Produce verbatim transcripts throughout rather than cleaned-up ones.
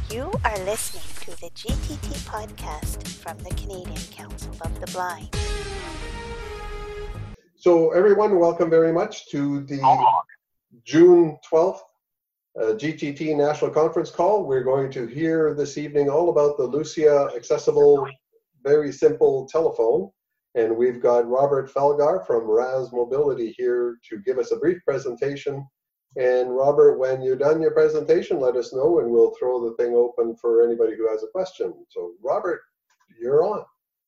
You are listening to the G T T podcast from the Canadian Council of the Blind. So everyone, welcome very much to the June twelfth uh, G T T National Conference Call. We're going to hear this evening all about the Lucia accessible, very simple telephone. And we've got Robert Felgar from Raz Mobility here to give us a brief presentation. And Robert, when you're done your presentation, let us know and we'll throw the thing open for anybody who has a question. So Robert, you're on.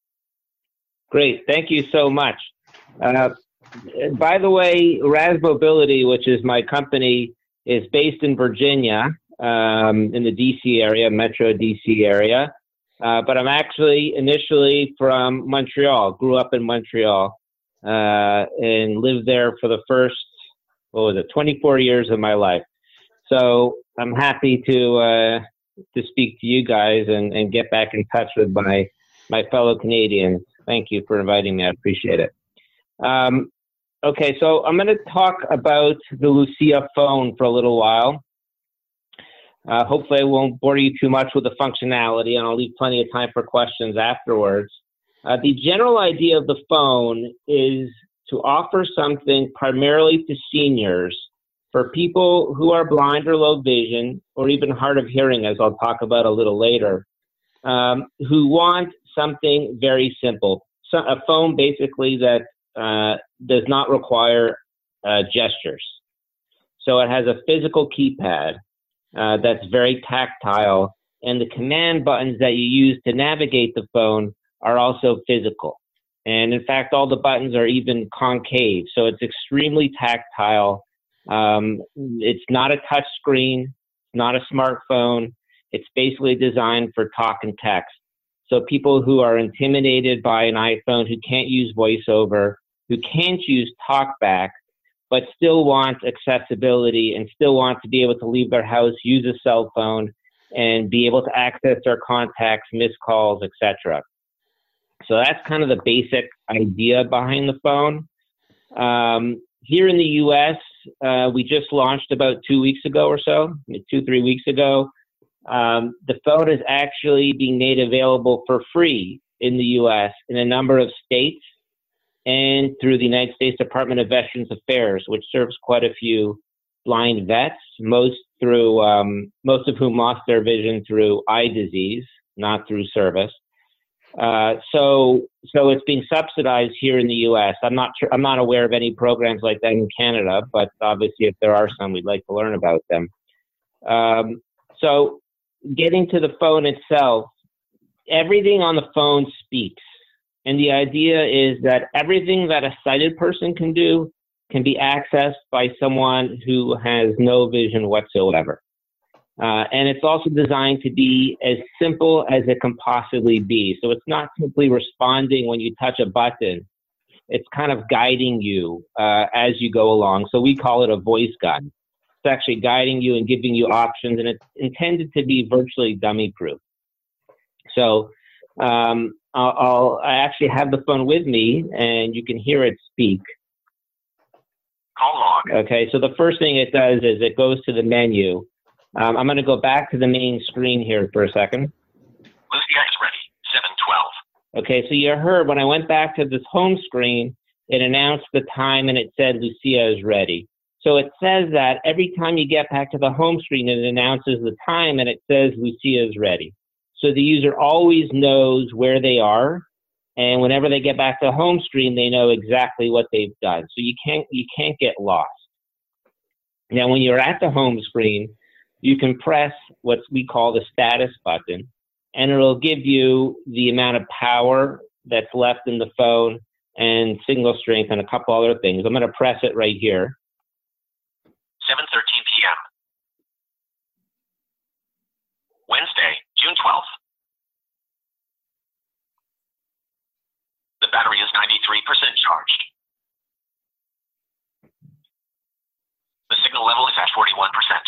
Great, thank you so much. Uh, by the way, Raz Mobility, which is my company, is based in Virginia, um, in the D C area, Metro D C area. Uh, but I'm actually initially from Montreal, grew up in Montreal, uh, and lived there for the first, what was it, twenty-four years of my life. So I'm happy to uh, to speak to you guys and, and get back in touch with my, my fellow Canadians. Thank you for inviting me. I appreciate it. Um, okay, so I'm going to talk about the Lucia phone for a little while. Uh, hopefully I won't bore you too much with the functionality, and I'll leave plenty of time for questions afterwards. Uh, the general idea of the phone is to offer something primarily to seniors, for people who are blind or low vision, or even hard of hearing, as I'll talk about a little later, um, who want something very simple. So a phone basically that uh, does not require uh, gestures. So it has a physical keypad uh, that's very tactile, and the command buttons that you use to navigate the phone are also physical. And in fact, all the buttons are even concave, so it's extremely tactile. Um, it's not a touch screen, it's not a smartphone. It's basically designed for talk and text. So people who are intimidated by an iPhone, who can't use VoiceOver, who can't use TalkBack, but still want accessibility and still want to be able to leave their house, use a cell phone, and be able to access their contacts, missed calls, et cetera. So that's kind of the basic idea behind the phone. Um, here in the U S, uh, we just launched about two weeks ago or so, two, three weeks ago. Um, the phone is actually being made available for free in the U S in a number of states and through the United States Department of Veterans Affairs, which serves quite a few blind vets, most through um, most of whom lost their vision through eye disease, not through service. Uh, so, so it's being subsidized here in the U S. I'm not sure, I'm not aware of any programs like that in Canada, but obviously if there are some, we'd like to learn about them. Um, so getting to the phone itself, everything on the phone speaks. And the idea is that everything that a sighted person can do can be accessed by someone who has no vision whatsoever. Uh, and it's also designed to be as simple as it can possibly be. So it's not simply responding when you touch a button. It's kind of guiding you uh, as you go along. So we call it a voice guide. It's actually guiding you and giving you options, and it's intended to be virtually dummy-proof. So um, I'll, I'll, I actually have the phone with me, and you can hear it speak. Call log. Okay, so the first thing it does is it goes to the menu. Um, I'm going to go back to the main screen here for a second. Lucia is ready, seven twelve. Okay, so you heard when I went back to this home screen, it announced the time and it said Lucia is ready. So it says that every time you get back to the home screen, it announces the time and it says Lucia is ready. So the user always knows where they are, and whenever they get back to the home screen, they know exactly what they've done. So you can't, you can't get lost. Now, when you're at the home screen, you can press what we call the status button, and it'll give you the amount of power that's left in the phone and signal strength and a couple other things. I'm going to press it right here. seven thirteen p m Wednesday, June twelfth. The battery is ninety-three percent charged. The signal level is at forty-one percent.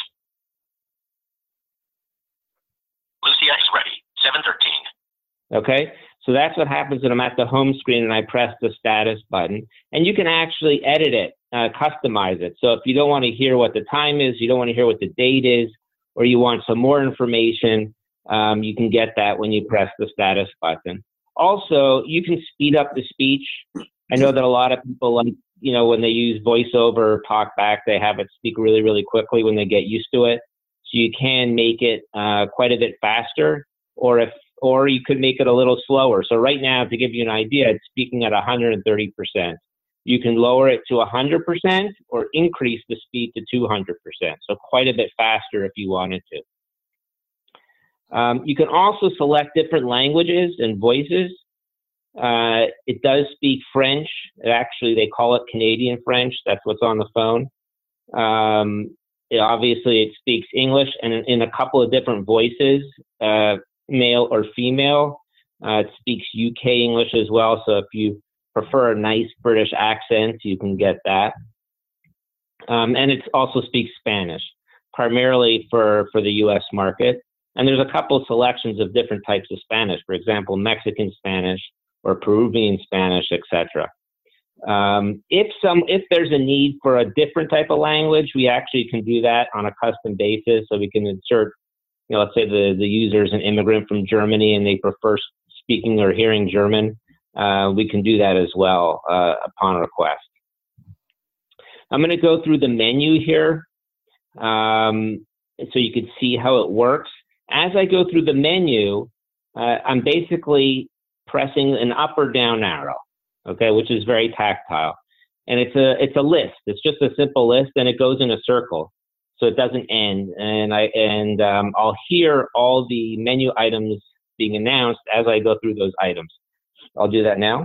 Lucia is ready, seven thirteen. Okay, so that's what happens when I'm at the home screen and I press the status button. And you can actually edit it, uh, customize it. So if you don't want to hear what the time is, you don't want to hear what the date is, or you want some more information, Um, you can get that when you press the status button. Also, you can speed up the speech. I know that a lot of people, like, you know, when they use VoiceOver or TalkBack, they have it speak really, really quickly when they get used to it. So you can make it uh, quite a bit faster, or if, or you could make it a little slower. So right now, to give you an idea, it's speaking at one hundred thirty percent. You can lower it to one hundred percent or increase the speed to two hundred percent. So quite a bit faster if you wanted to. Um, you can also select different languages and voices. Uh, it does speak French. It actually, they call it Canadian French. That's what's on the phone. Um, it, obviously, it speaks English and in, in a couple of different voices, uh, male or female. Uh, it speaks U K English as well. So if you prefer a nice British accent, you can get that. Um, and it also speaks Spanish, primarily for, for the U S market. And there's a couple of selections of different types of Spanish, for example, Mexican Spanish or Peruvian Spanish, et cetera. Um, if some, if there's a need for a different type of language, we actually can do that on a custom basis. So we can insert, you know, let's say the, the user is an immigrant from Germany and they prefer speaking or hearing German. Uh, we can do that as well uh, upon request. I'm going to go through the menu here um, so you can see how it works. As I go through the menu, uh, I'm basically pressing an up or down arrow, okay, which is very tactile. And it's a, it's a list. It's just a simple list, and it goes in a circle, so it doesn't end. And, I, and um, I'll hear all the menu items being announced as I go through those items. I'll do that now.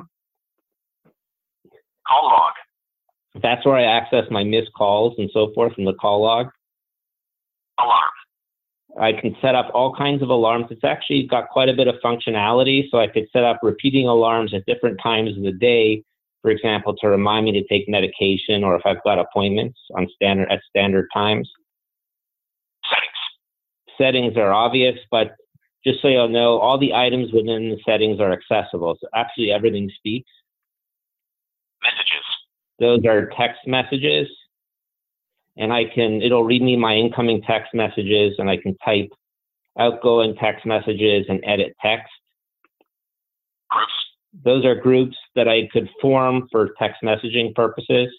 Call log. That's where I access my missed calls and so forth from the call log. Alarm. I can set up all kinds of alarms. It's actually got quite a bit of functionality, so I could set up repeating alarms at different times of the day, for example, to remind me to take medication, or if I've got appointments on standard at standard times. Settings. Settings are obvious, but just so you'll know, all the items within the settings are accessible. So absolutely everything speaks. Messages. Those are text messages. And I can, it'll read me my incoming text messages, and I can type outgoing text messages and edit text. Groups. Those are groups that I could form for text messaging purposes.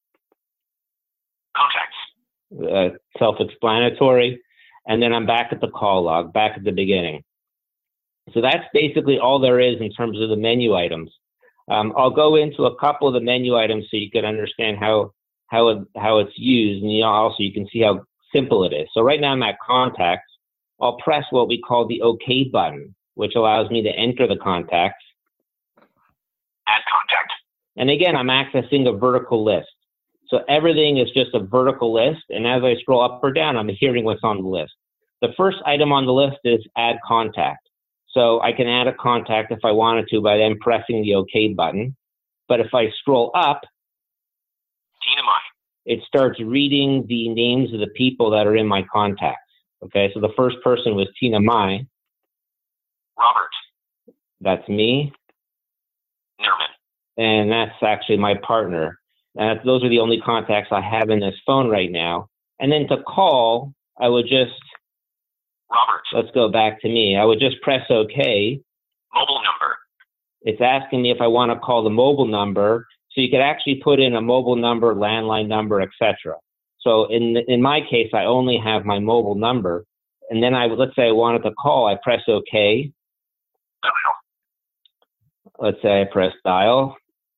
Contacts. Uh, self-explanatory. And then I'm back at the call log, back at the beginning. So that's basically all there is in terms of the menu items. Um, I'll go into a couple of the menu items so you can understand how how it, how it's used, and you know, also you can see how simple it is. So right now I'm at contacts. I'll press what we call the OK button, which allows me to enter the contacts. Add contact. And again, I'm accessing a vertical list. So everything is just a vertical list, and as I scroll up or down, I'm hearing what's on the list. The first item on the list is add contact. So I can add a contact if I wanted to by then pressing the OK button. But if I scroll up, Tina Mai. It starts reading the names of the people that are in my contacts. Okay, so the first person was Tina Mai. Robert. That's me. Nerman. And that's actually my partner. And those are the only contacts I have in this phone right now. And then to call, I would just, Robert. Let's go back to me. I would just press OK. Mobile number. It's asking me if I want to call the mobile number. So you could actually put in a mobile number, landline number, et cetera. So in in my case, I only have my mobile number. And then I would, let's say I wanted to call, I press OK. Dial. Let's say I press dial.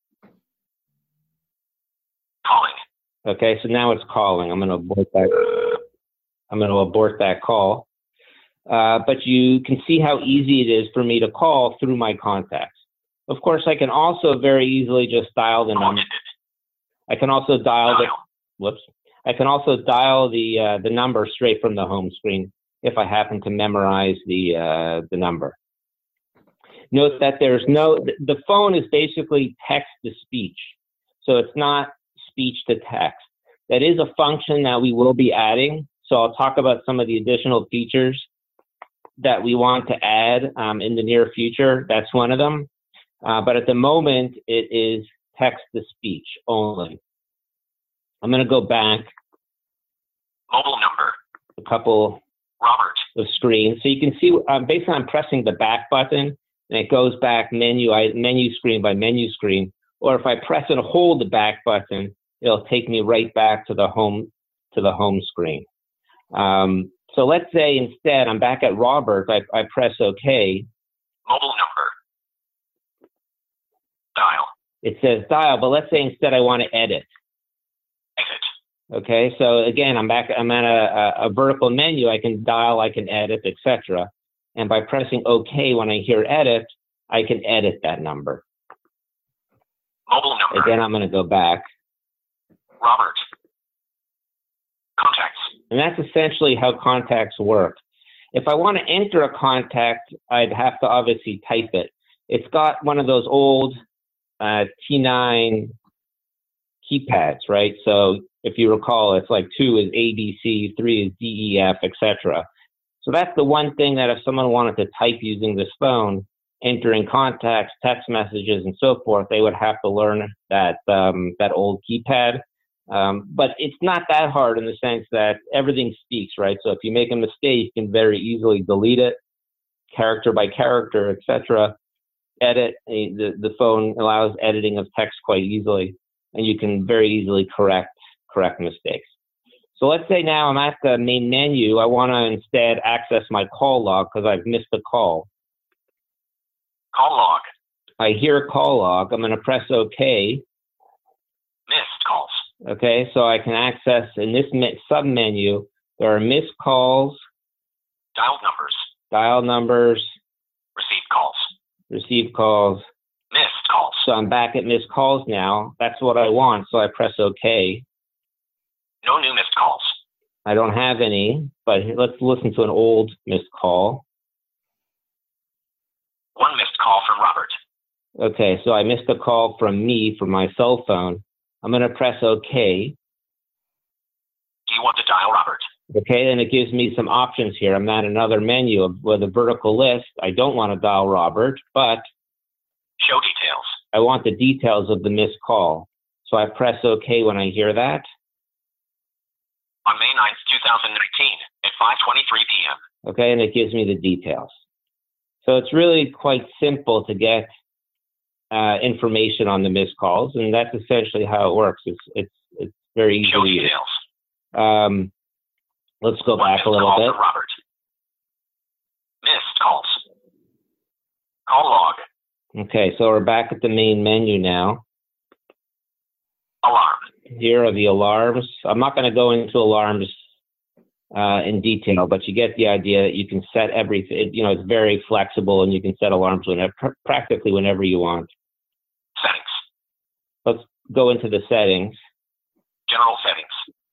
Calling. Okay, so now it's calling. I'm going to abort that. I'm going to abort that call. Uh, but you can see how easy it is for me to call through my contacts. Of course, I can also very easily just dial the number. I can also dial the. Whoops. I can also dial the uh, the number straight from the home screen if I happen to memorize the uh, the number. Note that there's no. The phone is basically text to speech, so it's not speech to text. That is a function that we will be adding. So I'll talk about some of the additional features that we want to add um, in the near future. That's one of them. Uh, but at the moment, it is text to speech only. I'm going to go back. Mobile number. A couple. Robert. of screen. So you can see, um, basically I'm pressing the back button and it goes back menu, I, menu screen by menu screen. Or if I press and hold the back button, it'll take me right back to the home, to the home screen. Um, so let's say instead I'm back at Robert, I, I press OK. Mobile number. Dial. It says dial, but let's say instead I want to edit. Exit. Okay, so again, I'm back, I'm at a, a, a vertical menu, I can dial, I can edit, et cetera. And by pressing OK when I hear edit, I can edit that number. Mobile number. Again, I'm going to go back. Robert. Contacts. And that's essentially how contacts work. If I want to enter a contact, I'd have to obviously type it. It's got one of those old uh, T nine keypads, right? So if you recall, it's like two is A B C, three is D E F, et cetera. So that's the one thing that if someone wanted to type using this phone, entering contacts, text messages, and so forth, they would have to learn that um, that old keypad. Um, but it's not that hard in the sense that everything speaks, right? So if you make a mistake, you can very easily delete it, character by character, et cetera. Edit, the, the phone allows editing of text quite easily, and you can very easily correct, correct mistakes. So let's say now I'm at the main menu. I want to instead access my call log because I've missed a call. Call log. I hear a call log. I'm going to press OK. Missed calls. Okay, so I can access in this sub-menu, there are missed calls, Dialed numbers. dial numbers, Received calls. received calls. Missed calls. So I'm back at missed calls now. That's what I want, so I press OK. No new missed calls. I don't have any, but let's listen to an old missed call. One missed call from Robert. Okay, so I missed a call from me from my cell phone. I'm going to press OK. Do you want to dial Robert? Okay, and it gives me some options here. I'm at another menu of, with a vertical list. I don't want to dial Robert, but Show details. I want the details of the missed call. So I press OK when I hear that. On May ninth, two thousand nineteen, at five twenty-three p m Okay, and it gives me the details. So it's really quite simple to get uh, information on the missed calls, and that's essentially how it works. It's it's it's very easy Show to use. details. Um, let's go One back missed a little call bit. from Robert. Missed calls. Call log. Okay, so we're back at the main menu now. Alarm. Here are the alarms. I'm not going to go into alarms uh, in detail, but you get the idea that you can set everything. It, you know, it's very flexible, and you can set alarms whenever, practically whenever you want. Settings. Let's go into the settings. General settings.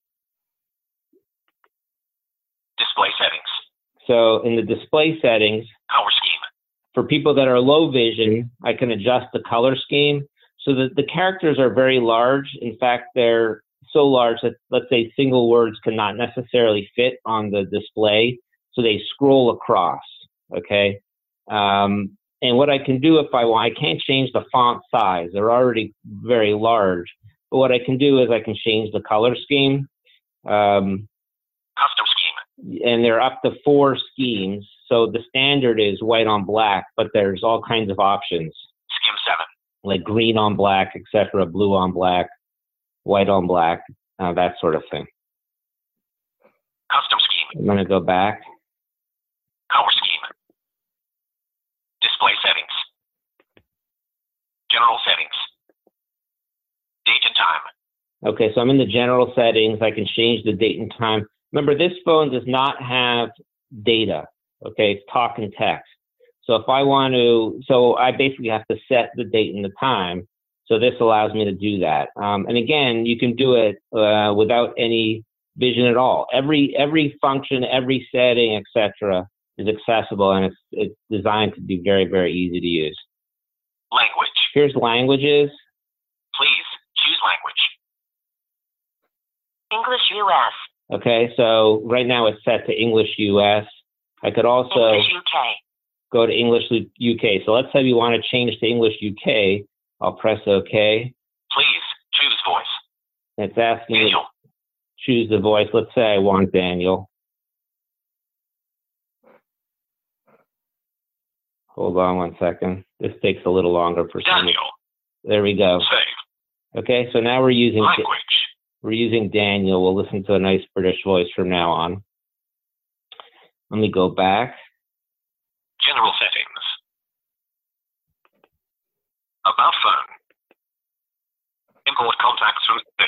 Display settings. So in the display settings, Color scheme. for people that are low vision, I can adjust the color scheme. So the, the characters are very large. In fact, they're so large that, let's say, single words cannot necessarily fit on the display. So they scroll across, okay? Um, and what I can do if I want, I can't change the font size. They're already very large. But what I can do is I can change the color scheme. Um, Custom scheme. and they're up to four schemes. So the standard is white on black, but there's all kinds of options, Skim seven. like green on black, et cetera, blue on black, white on black, uh, that sort of thing. Custom scheme. I'm going to go back. Color scheme. Display settings. General settings. Date and time. Okay, so I'm in the general settings. I can change the date and time. Remember, this phone does not have data. Okay, it's talk and text. So if I want to, so I basically have to set the date and the time. So this allows me to do that. Um, and again, you can do it uh, without any vision at all. Every every function, every setting, et cetera, is accessible, and it's it's designed to be very very easy to use. Language. Here's languages. Please choose language. English U S. Okay, so right now it's set to English U S. I could also English U K. go to English U K. So let's say we want to change to English U K. I'll press OK. Please choose voice. It's asking me to Daniel. choose the voice. Let's say I want Daniel. Hold on one second. This takes a little longer for some. Daniel. There we go. Save. Okay, so now we're using Language. we're using Daniel. We'll listen to a nice British voice from now on. Let me go back. General settings. About phone. Import contacts from SIM.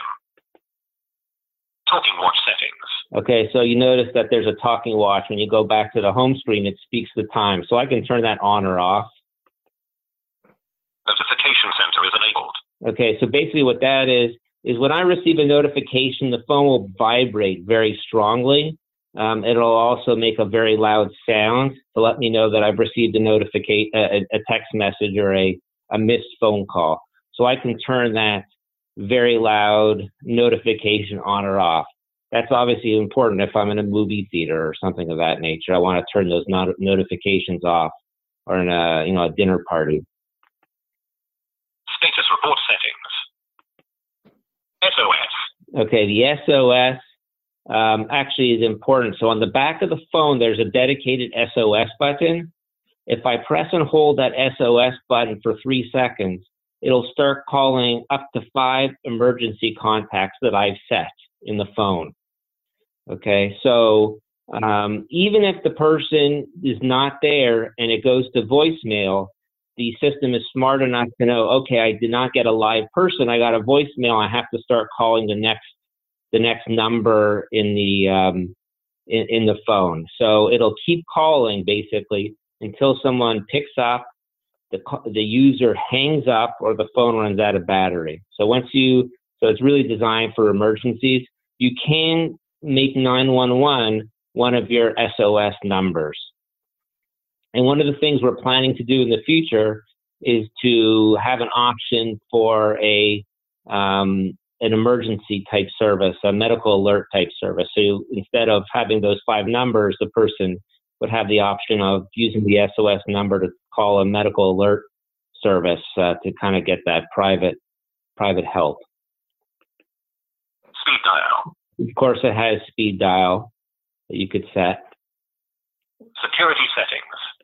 Talking watch settings. Okay, so you notice that there's a talking watch. When you go back to the home screen, it speaks the time. So I can turn that on or off. Notification center is enabled. Okay, so basically what that is, is when I receive a notification, the phone will vibrate very strongly. Um, it'll also make a very loud sound to let me know that I've received a notification, a, a text message or a, a missed phone call. So I can turn that very loud notification on or off. That's obviously important if I'm in a movie theater or something of that nature. I want to turn those not notifications off, or in a you know a dinner party. Status report settings. S O S. Okay, the S O S um, actually is important. So on the back of the phone, there's a dedicated S O S button. If I press and hold that S O S button for three seconds, it'll start calling up to five emergency contacts that I've set in the phone. Okay, so um, even if the person is not there and it goes to voicemail, the system is smart enough to know, okay, I did not get a live person, I got a voicemail, I have to start calling the next the next number in the um, in, in the phone. So it'll keep calling basically until someone picks up, the the user hangs up, or the phone runs out of battery. So once you, so it's really designed for emergencies. You can make nine one one one of your S O S numbers. And one of the things we're planning to do in the future is to have an option for a um, an emergency type service, a medical alert type service. So you, instead of having those five numbers, the person would have the option of using the S O S number to call a medical alert service uh, to kind of get that private private help. Speed dial. Of course, it has speed dial that you could set. Security settings.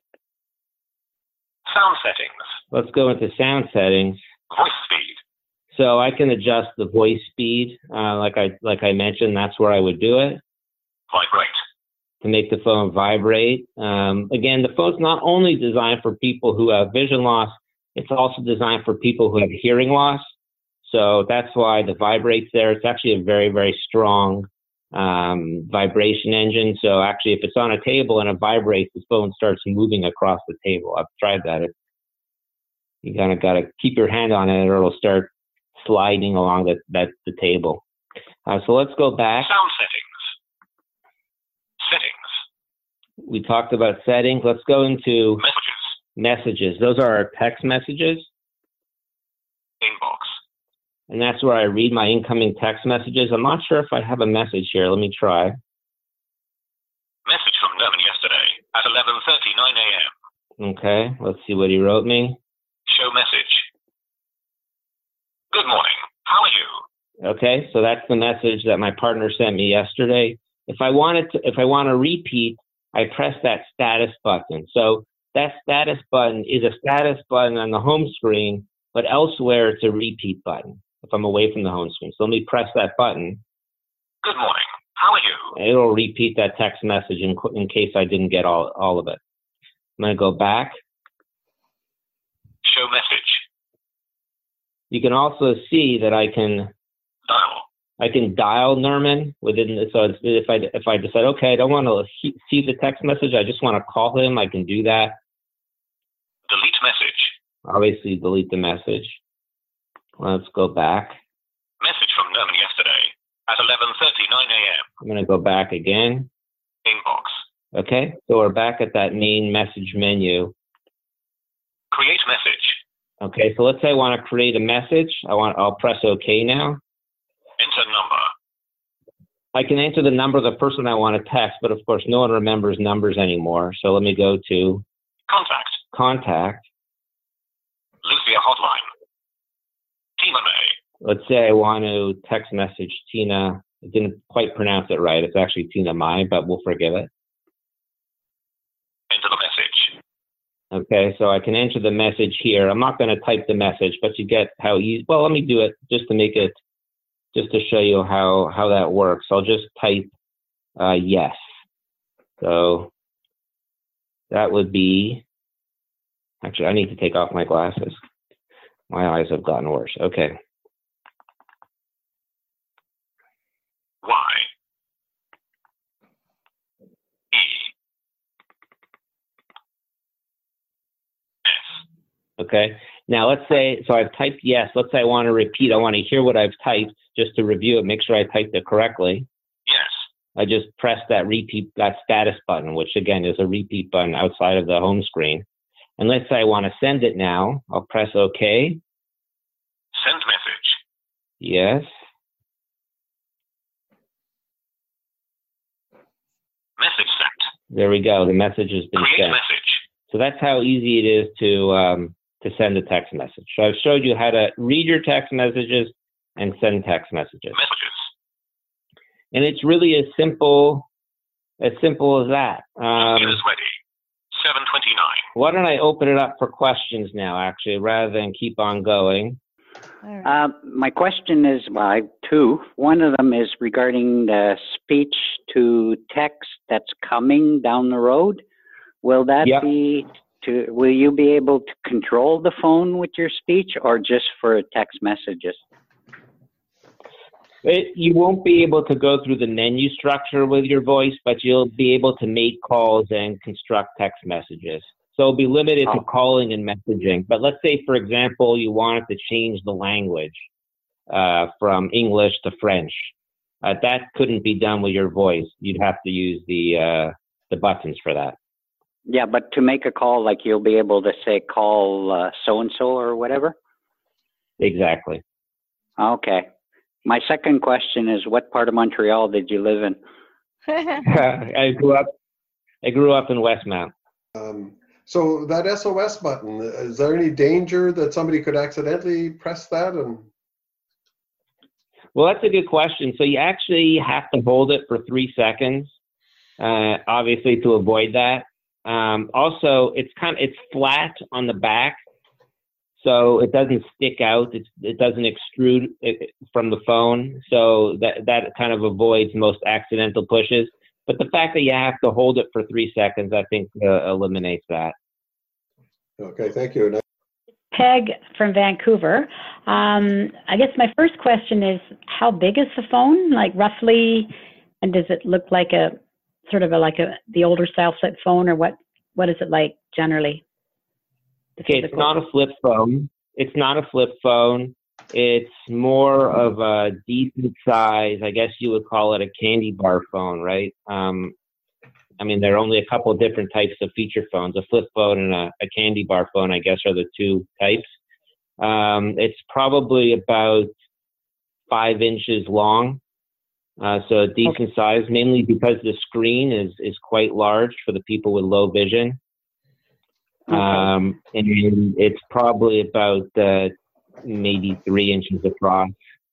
Sound settings. Let's go into sound settings. Voice speed. So I can adjust the voice speed, uh, like I like I mentioned. That's where I would do it. Vibrate. To make the phone vibrate. Um, again, the phone's not only designed for people who have vision loss, it's also designed for people who have hearing loss. So that's why the vibrate's there. It's actually a very, very strong um, vibration engine. So actually, if it's on a table and it vibrates, the phone starts moving across the table. I've tried that. It, you kind of got to keep your hand on it, or it'll start sliding along the, that, the table. Uh, so let's go back. Sound settings. Settings. We talked about settings. Let's go into Messages. messages. Those are our text messages. Inbox. And that's where I read my incoming text messages. I'm not sure if I have a message here. Let me try. Message from Nerman yesterday at eleven thirty-nine a m Okay, let's see what he wrote me. Show message. Good morning. How are you? Okay, so that's the message that my partner sent me yesterday. If I wanted to, if I want to repeat, I press that status button. So that status button is a status button on the home screen, but elsewhere it's a repeat button if I'm away from the home screen. So let me press that button. Good morning. How are you? It'll repeat that text message in, in case I didn't get all, all of it. I'm going to go back. Show message. You can also see that I can Dial. I can dial Nerman within the, so if I if I decide, okay, I don't want to he, see the text message, I just want to call him, I can do that. Delete message. Obviously delete the message. Let's go back. Message from Nerman yesterday at eleven thirty-nine a m I'm going to go back again. Inbox. Okay, so we're back at that main message menu. Create message. Okay, so let's say I want to create a message. I want, I'll press OK now. Enter number. I can enter the number of the person I want to text, but of course no one remembers numbers anymore. So let me go to Contact. Contact. Lucia hotline. Tina May. Let's say I want to text message Tina. I didn't quite pronounce it right. It's actually Tina Mai, but we'll forgive it. Enter the message. Okay, so I can enter the message here. I'm not going to type the message, but you get how easy. Well, let me do it just to make it, just to show you how, how that works. I'll just type uh, yes. So that would be, actually, I need to take off my glasses. My eyes have gotten worse. Okay. Y. E. S. Okay. Now let's say, so I've typed yes. Let's say I want to repeat. I want to hear what I've typed just to review it, make sure I typed it correctly. Yes. I just press that repeat, that status button, which again is a repeat button outside of the home screen. And let's say I want to send it now. I'll press OK. Send message. Yes. Message sent. There we go. The message has been Create sent. message. So that's how easy it is to um, to send a text message. So I've showed you how to read your text messages and send text messages. Messages. And it's really as simple as simple as that. Um, it is ready. seven twenty-nine. Why don't I open it up for questions now, actually, rather than keep on going? Uh, my question is, well, I have two. One of them is regarding the speech to text that's coming down the road. Will that Yep. be to, will you be able to control the phone with your speech or just for text messages? It, you won't be able to go through the menu structure with your voice, but you'll be able to make calls and construct text messages. So it'll be limited to Oh. calling and messaging. But let's say, for example, you wanted to change the language uh, from English to French. Uh, that couldn't be done with your voice. You'd have to use the uh, the buttons for that. Yeah, but to make a call, like you'll be able to say, call uh, so-and-so or whatever? Exactly. Okay. My second question is, what part of Montreal did you live in? I grew up. I grew up in Westmount. Um, so that S O S button, is there any danger that somebody could accidentally press that? And Well, that's a good question. So you actually have to hold it for three seconds, uh, obviously, to avoid that. Um, also, it's kind of it's flat on the back, so it doesn't stick out. It's, it doesn't extrude it from the phone, so that that kind of avoids most accidental pushes. But the fact that you have to hold it for three seconds, I think, uh, eliminates that. okay, thank you. Peg from Vancouver. Um, I guess my first question is, how big is the phone, like roughly, and does it look like a sort of a, like a the older style flip phone, or what? What is it like generally? Okay, it's not a flip phone. It's not a flip phone. It's more of a decent size. I guess you would call it a candy bar phone, right? Um, I mean, there are only a couple of different types of feature phones. A flip phone and a, a candy bar phone, I guess, are the two types. Um, it's probably about five inches long. Uh, so a decent okay. size, mainly because the screen is, is quite large for the people with low vision. Okay. Um, and it's probably about uh, maybe three inches across.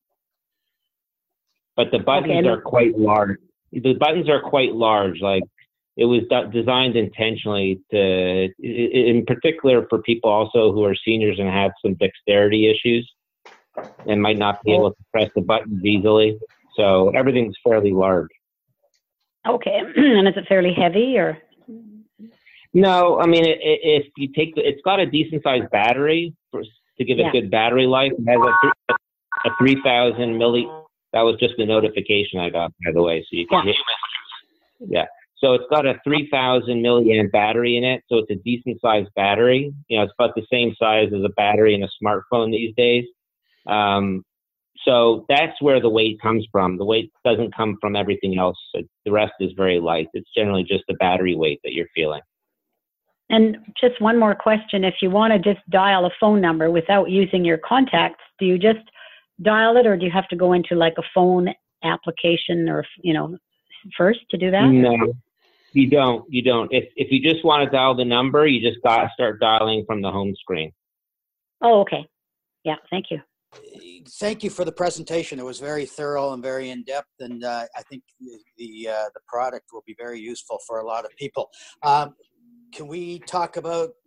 But the buttons okay. are quite large. The buttons are quite large. Like it was designed intentionally to, in particular for people also who are seniors and have some dexterity issues and might not be able to press the buttons easily. So everything's fairly large. Okay, and is it fairly heavy or? No, I mean, it, it, if you take the, it's got a decent sized battery for, to give it yeah. good battery life. It has a, a three thousand milli. That was just the notification I got, by the way. So you can yeah. hit. Yeah. So it's got a three thousand milliamp battery in it. So it's a decent sized battery. You know, it's about the same size as a battery in a smartphone these days. Um, So that's where the weight comes from. The weight doesn't come from everything else. The rest is very light. It's generally just the battery weight that you're feeling. And just one more question. If you want to just dial a phone number without using your contacts, do you just dial it, or do you have to go into like a phone application or, you know, first to do that? No, you don't. You don't. If, if you just want to dial the number, you just got to start dialing from the home screen. Oh, okay. Yeah, thank you. Thank you for the presentation. It was very thorough and very in-depth, and uh, I think the the, uh, the product will be very useful for a lot of people. Um, can we talk about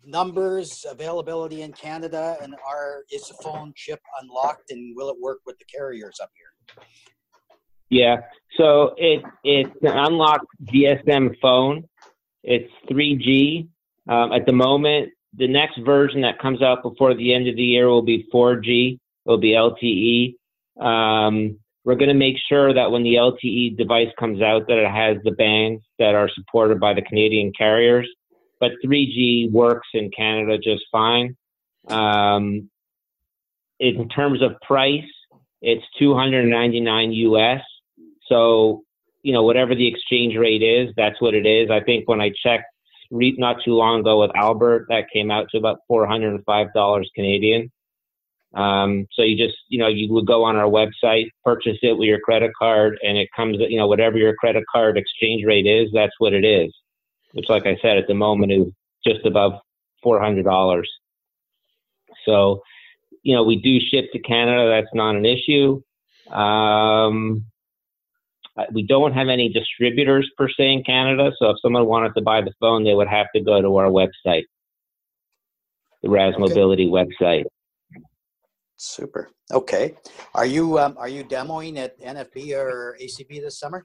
numbers, availability in Canada, and are is the phone chip unlocked, and will it work with the carriers up here? Yeah, so it it's an unlocked G S M phone. It's three G. Um, at the moment, the next version that comes out before the end of the year will be four G. It'll be L T E. Um, we're going to make sure that when the L T E device comes out that it has the bands that are supported by the Canadian carriers. But three G works in Canada just fine. Um, in terms of price, it's two hundred ninety-nine U S. So, you know, whatever the exchange rate is, that's what it is. I think when I checked re- not too long ago with Albert, that came out to about four hundred five dollars Canadian. Um, so you just, you know, you would go on our website, purchase it with your credit card, and it comes, you know, whatever your credit card exchange rate is, that's what it is. Which, like I said, at the moment is just above four hundred dollars. So, you know, we do ship to Canada. That's not an issue. Um, we don't have any distributors per se in Canada. So if someone wanted to buy the phone, they would have to go to our website, the Raz Okay. Mobility website. Super. Okay. Are you um, are you demoing at N F B or A C B this summer?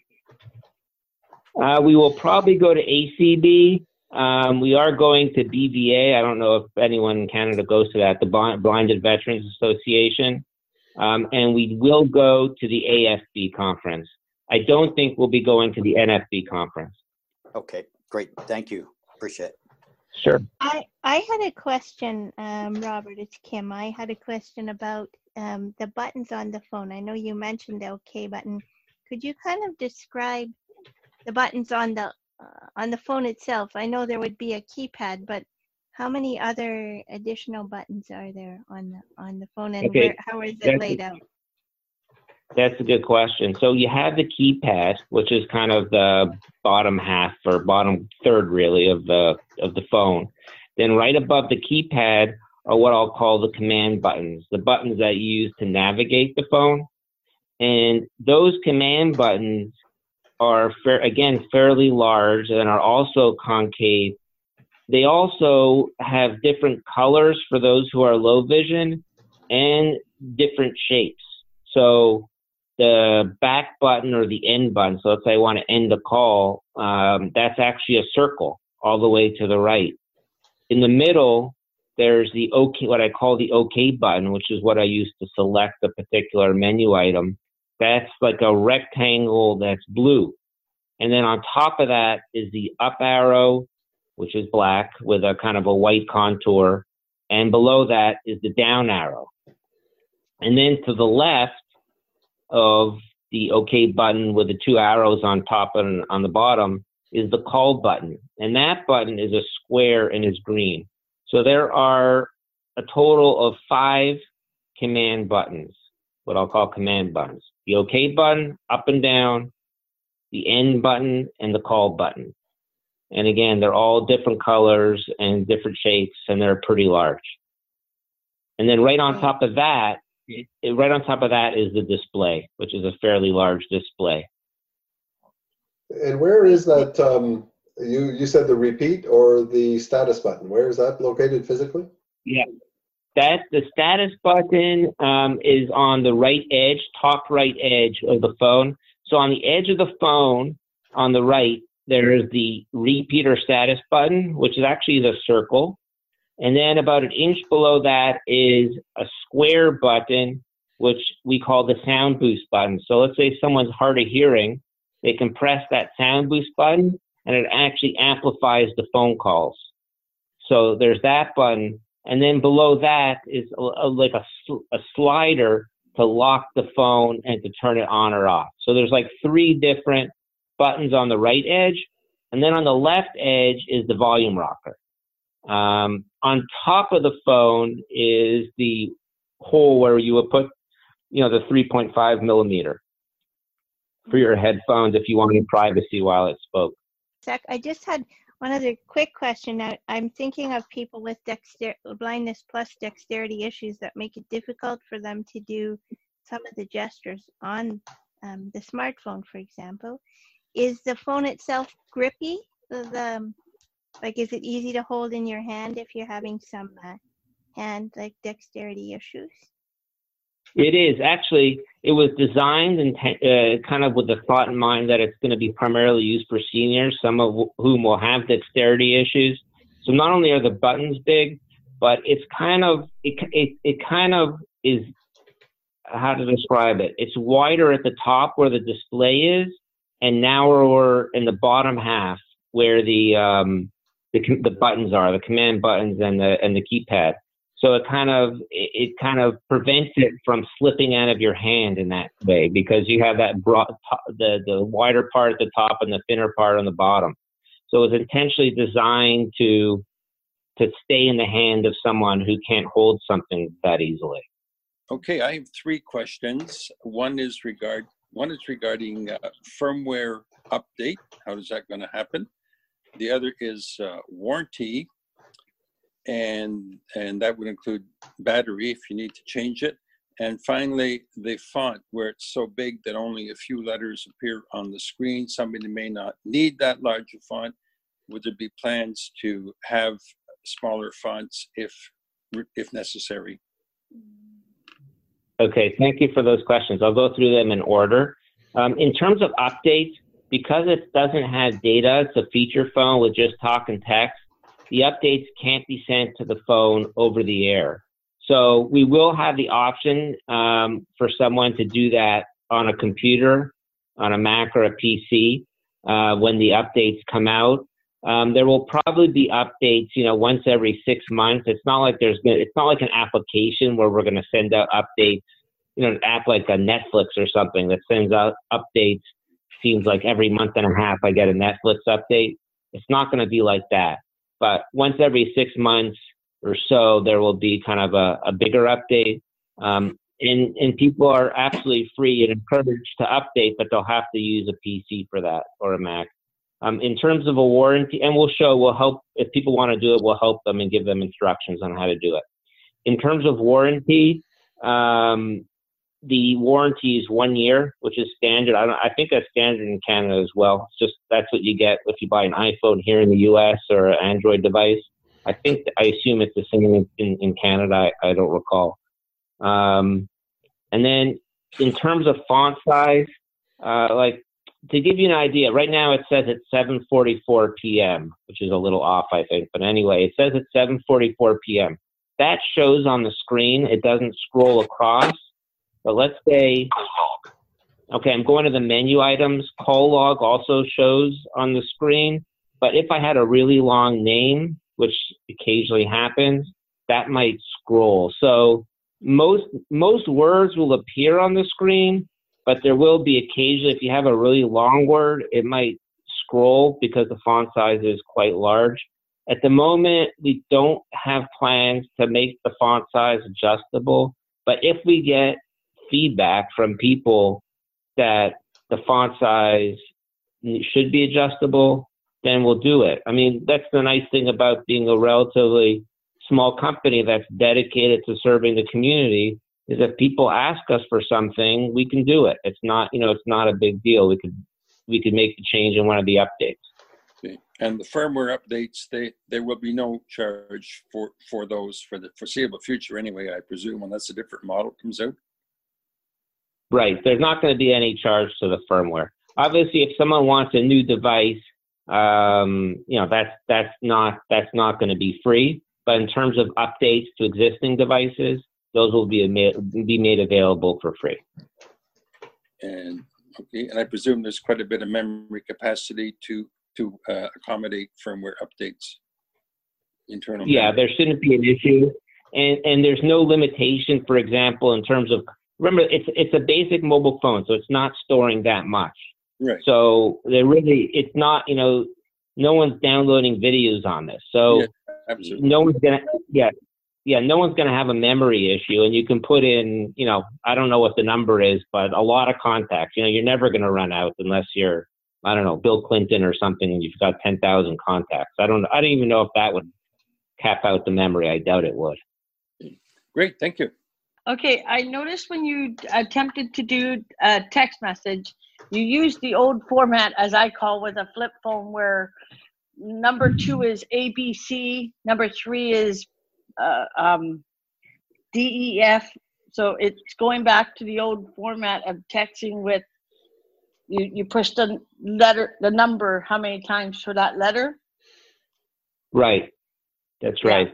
Uh, we will probably go to A C B. Um, we are going to B V A. I don't know if anyone in Canada goes to that, the Blinded Veterans Association. Um, and we will go to the A F B conference. I don't think we'll be going to the N F B conference. Okay, great. Thank you. Appreciate it. Sure. I, I had a question, um, Robert, it's Kim. I had a question about um, the buttons on the phone. I know you mentioned the OK button. Could you kind of describe the buttons on the uh, on the phone itself? I know there would be a keypad, but how many other additional buttons are there on the on the phone, and Okay. where, how is it That's- laid out? That's a good question. So you have the keypad, which is kind of the bottom half or bottom third, really, of the of the phone. Then right above the keypad are what I'll call the command buttons, the buttons that you use to navigate the phone. And those command buttons are, fair, again, fairly large and are also concave. They also have different colors for those who are low vision and different shapes. So the back button or the end button, so let's say I want to end a call, um, that's actually a circle all the way to the right. In the middle, there's the OK, what I call the OK button, which is what I use to select a particular menu item. That's like a rectangle that's blue. And then on top of that is the up arrow, which is black with a kind of a white contour. And below that is the down arrow. And then to the left of the OK button with the two arrows on top and on the bottom is the call button. And that button is a square and is green. So there are a total of five command buttons, what I'll call command buttons. The OK button, up and down, the end button, and the call button. And again, they're all different colors and different shapes, and they're pretty large. And then right on top of that, it, right on top of that is the display, which is a fairly large display. And where is that, um, you, you said the repeat or the status button? Where is that located physically? Yeah, that the status button um, is on the right edge, top right edge of the phone. So on the edge of the phone, on the right, there is the repeat or status button, which is actually the circle. And then about an inch below that is a square button, which we call the sound boost button. So let's say someone's hard of hearing, they can press that sound boost button and it actually amplifies the phone calls. So there's that button. And then below that is a, a, like a, a slider to lock the phone and to turn it on or off. So there's like three different buttons on the right edge. And then on the left edge is the volume rocker. Um, on top of the phone is the hole where you would put, you know, the three point five millimeter for your headphones if you wanted privacy while it spoke. Zach, I just had one other quick question. Now, I'm thinking of people with dexter- blindness plus dexterity issues that make it difficult for them to do some of the gestures on um, the smartphone, for example. Is the phone itself grippy? The, the Like, is it easy to hold in your hand if you're having some uh, hand like dexterity issues? It is actually. It was designed and uh, kind of with the thought in mind that it's going to be primarily used for seniors, some of whom will have dexterity issues. So not only are the buttons big, but it's kind of it it, it kind of is, how to describe it. It's wider at the top where the display is, and narrower in the bottom half where the um, the the buttons are, the command buttons and the and the keypad. So it kind of it, it kind of prevents it from slipping out of your hand in that way, because you have that broad top, the the wider part at the top and the thinner part on the bottom. So it's intentionally designed to to stay in the hand of someone who can't hold something that easily. Okay, I have three questions. One is regard one is regarding uh, firmware update. How is that going to happen? The other is uh, warranty. And, and that would include battery if you need to change it. And finally, the font, where it's so big that only a few letters appear on the screen. Somebody may not need that larger font. Would there be plans to have smaller fonts if, if necessary? Okay, thank you for those questions. I'll go through them in order. Um, in terms of updates, because it doesn't have data, it's a feature phone with just talk and text, the updates can't be sent to the phone over the air. So we will have the option um, for someone to do that on a computer, on a Mac or a P C, uh, when the updates come out. Um, there will probably be updates, you know, once every six months. It's not like there's gonna, it's not like an application where we're going to send out updates, you know, an app like a Netflix or something that sends out updates. Seems like every month and a half I get a Netflix update. It's not going to be like that. But once every six months or so, there will be kind of a, a bigger update. Um, and, and people are absolutely free and encouraged to update, but they'll have to use a P C for that or a Mac. Um, in terms of a warranty, and we'll show, we'll help, if people want to do it, we'll help them and give them instructions on how to do it. In terms of warranty, um, the warranty is one year, which is standard. I, don't, I think that's standard in Canada as well. It's just, that's what you get if you buy an iPhone here in the U S or an Android device. I think, I assume it's the same in, in, in Canada. I, I don't recall. Um, and then in terms of font size, uh, like to give you an idea, right now it says it's seven forty-four p m, which is a little off, I think. But anyway, it says it's seven forty-four p m That shows on the screen. It doesn't scroll across. But let's say, okay, I'm going to the menu items. Call log also shows on the screen. But if I had a really long name, which occasionally happens, that might scroll. So most most words will appear on the screen, but there will be occasionally, if you have a really long word, it might scroll because the font size is quite large. At the moment, we don't have plans to make the font size adjustable. But if we get feedback from people that the font size should be adjustable, then we'll do it. I mean, that's the nice thing about being a relatively small company that's dedicated to serving the community, is if people ask us for something, we can do it. It's not, you know, it's not a big deal. We could, we could make the change in one of the updates. Okay. And the firmware updates, they, there will be no charge for, for those for the foreseeable future anyway, I presume, unless a different model comes out. Right. There's not going to be any charge to the firmware. Obviously, if someone wants a new device, um, you know, that's that's not that's not going to be free. But in terms of updates to existing devices, those will be made, be made available for free. And okay, and I presume there's quite a bit of memory capacity to to uh, accommodate firmware updates. Internal. Yeah, memory. there shouldn't be an issue, and and there's no limitation. For example, in terms of, remember, it's it's a basic mobile phone, so it's not storing that much. Right. So they really, it's not, you know, no one's downloading videos on this. So yeah, absolutely. no one's gonna, yeah, yeah, no one's gonna have a memory issue. And you can put in, you know, I don't know what the number is, but a lot of contacts. You know, you're never gonna run out unless you're, I don't know, Bill Clinton or something, and you've got ten thousand contacts. I don't, I don't even know if that would cap out the memory. I doubt it would. Great, thank you. Okay, I noticed when you attempted to do a text message, you used the old format, as I call, with a flip phone, where number two is A B C, number three is uh, um, D E F. So it's going back to the old format of texting with you. You push the letter, the number, how many times for that letter. Right. That's right.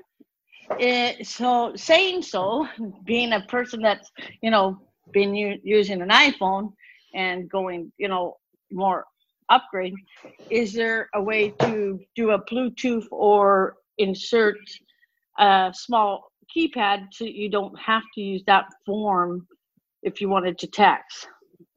It, so saying so, being a person that's, you know, been u- using an iPhone and going, you know, more upgrade, is there a way to do a Bluetooth or insert a small keypad so you don't have to use that form if you wanted to text?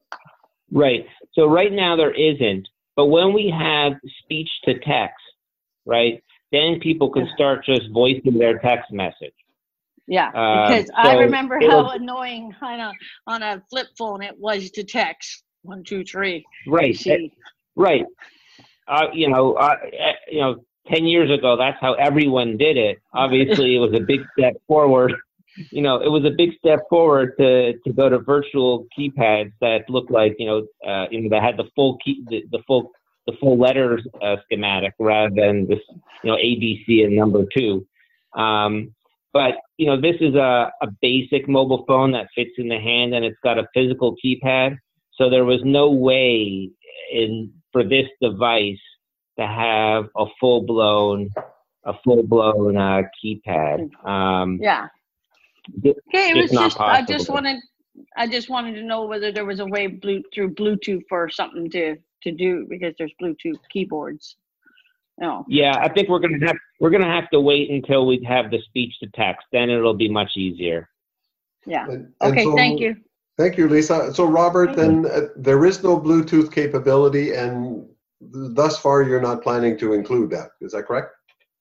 Right. So right now there isn't, but when we have speech to text, right, then people can start just voicing their text message. Yeah, Um, because so I remember it'll- how annoying on a on a flip phone it was to text one, two, three. Right. See. Right. Uh, you know, uh, eh, you know, ten years ago, that's how everyone did it. Obviously, it was a big step forward. You know, it was a big step forward to, to go to virtual keypads that looked like, you know, uh, you know, that had the full key, the, the full, the full letters uh, schematic rather than this, you know, A, B, C, and number two. Um, but you know, this is a, a basic mobile phone that fits in the hand, and it's got a physical keypad. So there was no way in for this device to have a full blown, a full blown uh, keypad. Um, Yeah. Just, Okay, it just was not just I just possible. wanted I just wanted to know whether there was a way blue, through Bluetooth or something to to do, because there's Bluetooth keyboards. No. Yeah, I think we're gonna have we're gonna have to wait until we have the speech to text. Then it'll be much easier. Yeah. And- and Okay, so- thank you. Thank you, Lisa. So Robert, then uh, there is no Bluetooth capability, and thus far you're not planning to include that. Is that correct?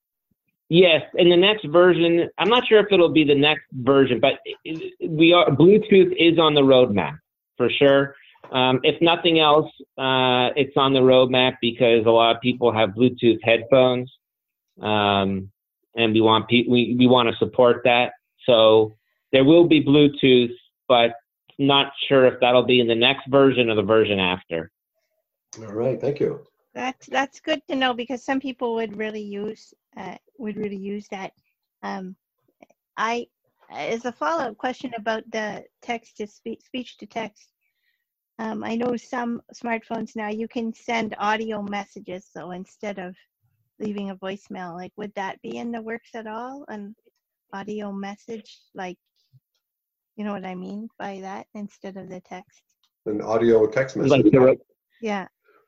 Yes, in the next version, I'm not sure if it'll be the next version, but it- we are Bluetooth is on the roadmap for sure. Um, if nothing else, uh, it's on the roadmap because a lot of people have Bluetooth headphones, um, and we want pe- we we want to support that. So there will be Bluetooth, but not sure if that'll be in the next version or the version after. All right, thank you. That's that's good to know, because some people would really use uh, would really use that. Um, I as a follow-up question about the text to speech speech to text. Um, I know some smartphones now you can send audio messages, so instead of leaving a voicemail, like would that be in the works at all? An audio message, like, you know what I mean by that, instead of the text? An audio text message. Like the, Yeah.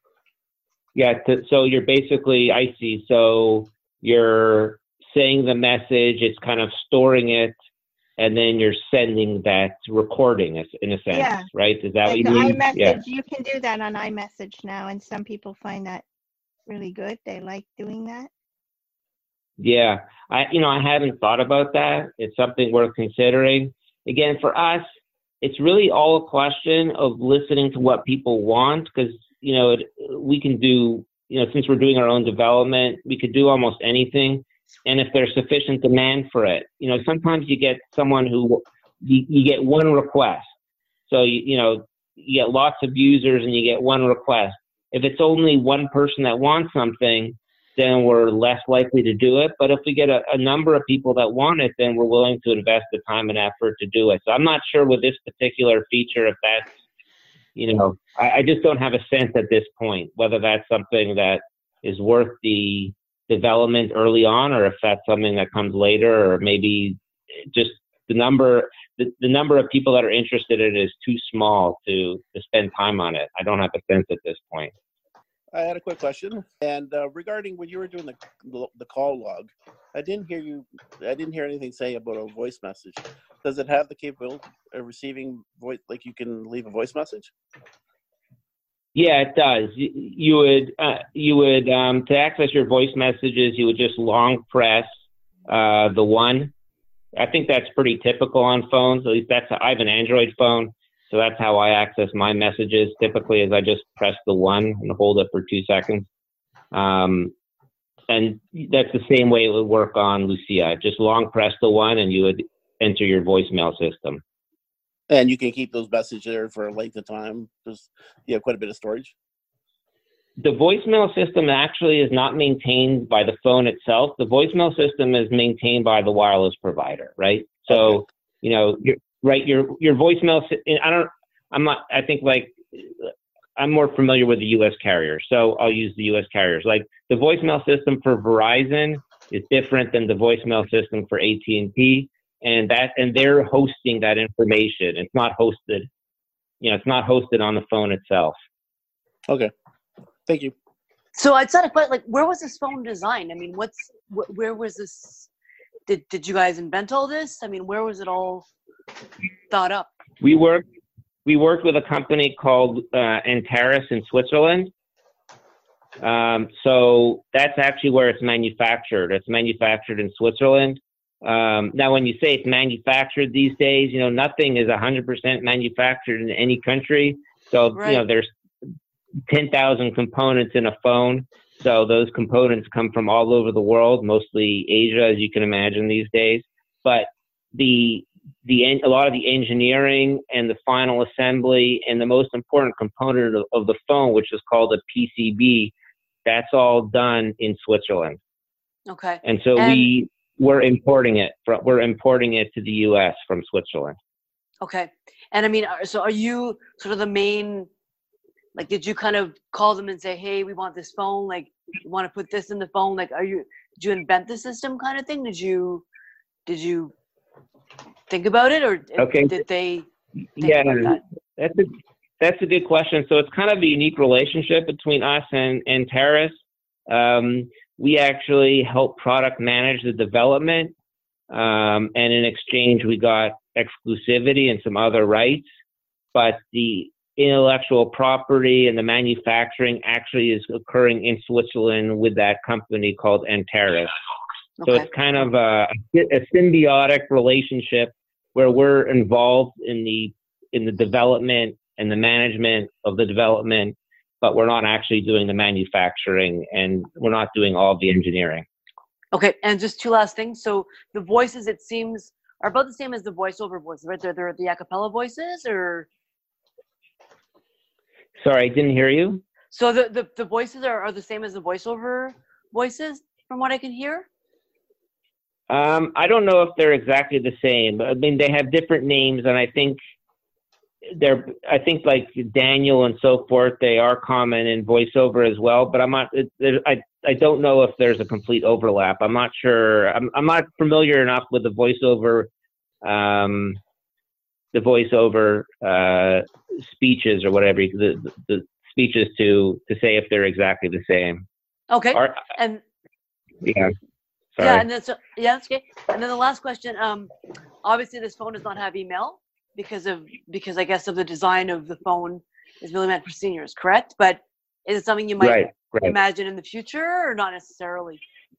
Yeah, to, so you're basically, I see, so you're saying the message, it's kind of storing it, and then you're sending that recording in a sense, Yeah. right? Is that Like what the you mean? iMessage, Yeah. you can do that on iMessage now, and some people find that really good. They like doing that. Yeah, I, you know, I hadn't thought about that. It's something worth considering. Again, for us, it's really all a question of listening to what people want, because, you know, it, we can do, you know, since we're doing our own development, we could do almost anything. And if there's sufficient demand for it, you know, sometimes you get someone who, you, you get one request. So, you, you know, you get lots of users and you get one request. If it's only one person that wants something, then we're less likely to do it. But if we get a, a number of people that want it, then we're willing to invest the time and effort to do it. So I'm not sure with this particular feature if that's, you know, I, I just don't have a sense at this point whether that's something that is worth the development early on, or if that's something that comes later, or maybe just the number the, the number of people that are interested in it is too small to, to spend time on it. I don't have a sense at this point. I had a quick question, and uh, regarding when you were doing the the call log, I didn't hear you. I didn't hear anything say about a voice message. Does it have the capability of receiving voice? Like you can leave a voice message? Yeah, it does. You, you would uh, you would um, to access your voice messages, you would just long press uh, the one. I think that's pretty typical on phones. At least that's I have an Android phone. So that's how I access my messages typically, is I just press the one and hold it for two seconds. Um, and that's the same way it would work on Lucia. Just long press the one and you would enter your voicemail system. And you can keep those messages there for a length of time because you have quite a bit of storage. the voicemail system actually is not maintained by the phone itself. The voicemail system is maintained by the wireless provider, right? So, okay. you know, you're, right, your your voicemail, I don't, I'm not, I think like, I'm more familiar with the U S carriers, so I'll use the U S carriers. Like the voicemail system for Verizon is different than the voicemail system for A T and T, and that, and they're hosting that information. It's not hosted, you know, it's not hosted on the phone itself. Okay. Thank you. So it's not a question, like, where was this phone designed? I mean, what's, wh- where was this, did, did you guys invent all this? I mean, where was it all thought up? We worked, we worked with a company called uh, Antares in Switzerland. Um, so that's actually where it's manufactured. It's manufactured in Switzerland. Um, now, when you say it's manufactured these days, you know, nothing is one hundred percent manufactured in any country. So, right. you know, there's ten thousand components in a phone. So those components come from all over the world, mostly Asia, as you can imagine these days. But the the a lot of the engineering and the final assembly and the most important component of, of the phone, which is called a P C B, that's all done in Switzerland. Okay. And so and, we we're importing it from, we're importing it to the U S from Switzerland. Okay. And I mean, so are you sort of the main, like, did you kind of call them and say, hey, we want this phone, like, you want to put this in the phone? Like, are you, did you invent the system kind of thing? Did you, did you think about it, or okay. did they think yeah, about that? That's a, that's a good question. So it's kind of a unique relationship between us and, and Antares. Um, we actually help product manage the development. Um, and in exchange, we got exclusivity and some other rights, but the intellectual property and the manufacturing actually is occurring in Switzerland with that company called Antares. Okay. So it's kind of a, a symbiotic relationship where we're involved in the in the development and the management of the development, but we're not actually doing the manufacturing and we're not doing all the engineering. Okay, and just two last things. So the voices, it seems, are about the same as the voiceover voices, right? They're, they're the a cappella voices, or? Sorry, I didn't hear you. So the, the, the voices are, are the same as the voiceover voices, from what I can hear? Um, I don't know if they're exactly the same. I mean, they have different names, and I think they're, I think like Daniel and so forth, they are common in voiceover as well, but I'm not, it, I, I don't know if there's a complete overlap. I'm not sure. I'm, I'm not familiar enough with the voiceover, um, the voiceover, uh, speeches or whatever, the, the, the speeches to, to say if they're exactly the same. Okay. Are, and yeah. Sorry. Yeah, and that's, yeah, that's okay. And then the last question, um, obviously this phone does not have email because of, because I guess of the design of the phone is really meant for seniors, correct? But is it something you might right, right. imagine in the future, or not necessarily?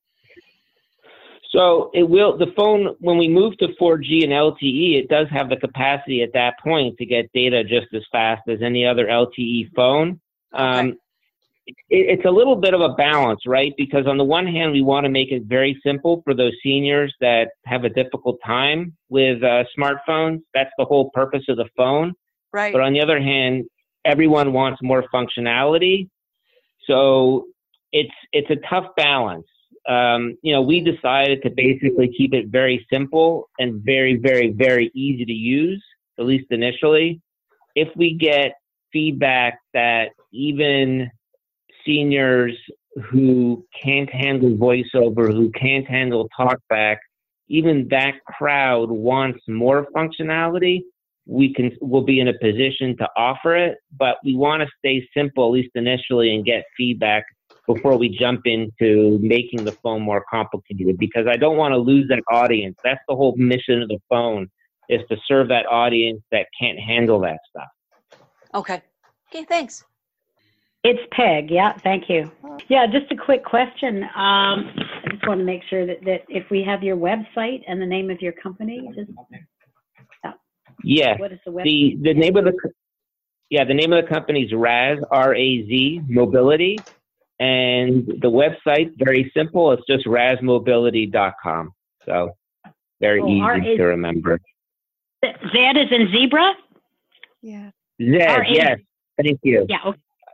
So it will, the phone, when we move to four G and L T E, it does have the capacity at that point to get data just as fast as any other L T E phone. Um, okay. it, it's a little bit of a balance, right? Because on the one hand, we want to make it very simple for those seniors that have a difficult time with uh, smartphones. That's the whole purpose of the phone. Right. But on the other hand, everyone wants more functionality. So it's, it's a tough balance. Um, you know, we decided to basically keep it very simple and very, very, very easy to use, at least initially. If we get feedback that even seniors who can't handle voiceover, who can't handle talkback, even that crowd wants more functionality, we can, we'll be in a position to offer it, but we want to stay simple, at least initially, and get feedback before we jump into making the phone more complicated, because I don't want to lose that audience. That's the whole mission of the phone, is to serve that audience that can't handle that stuff. Okay. Okay, thanks. It's Peg. Yeah, thank you. Yeah, just a quick question. Um, I just want to make sure that, that if we have your website and the name of your company, just, uh, yeah. What is the website? The, the name of the, yeah, the name of the company is Raz, R A Z Mobility. And the website, very simple. It's just raz mobility dot com. So very oh, easy R A Z to remember. Z is in zebra? Yeah. Z, yes. Thank you. Yeah. Okay.